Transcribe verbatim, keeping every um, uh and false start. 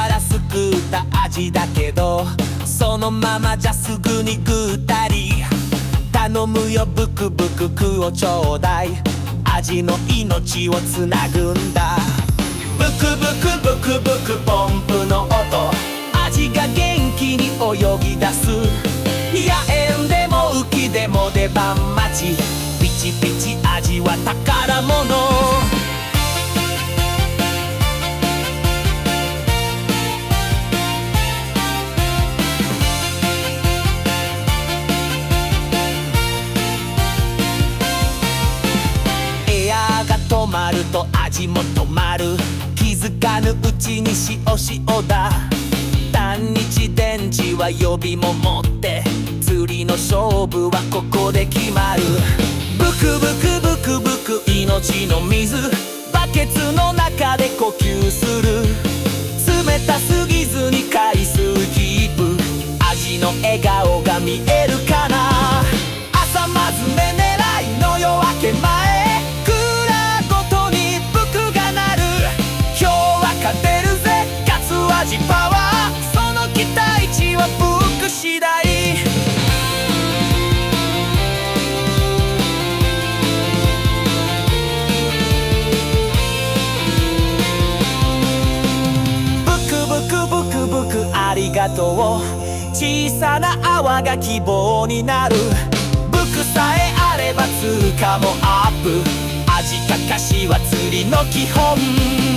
からすくった味だけど、そのままじゃすぐにぐったり。頼むよブクブククをちょうだい、味の命をつなぐんだ。ブクブクブクブクポンプの音、味が元気に泳ぎ出す。野猿でも浮きでも出番待ち、ピチピチ味は宝物。エアが止まると味も止まる、気づかぬうちに塩塩だ。単日電池は予備も持って、釣りの勝負はここで決まる。ブクブクブクブク命の水、バケツの中で呼吸する。冷たすぎずに回数キープ、味の笑顔が見えるかな。朝まず目狙いの夜明け前、クーラーごとにブクが鳴る。今日は勝てるぜガツ味パワー、その期待値はブク次第。ありがとう、小さな泡が希望になる。ブクさえあれば通貨もアップ、味かかしは釣りの基本。